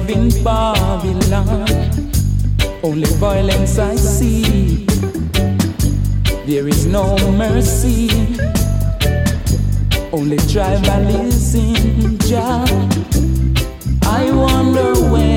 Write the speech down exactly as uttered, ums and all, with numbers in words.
in Babylon. Only violence I see. There is no mercy. Only tribalism, Jah. I wonder when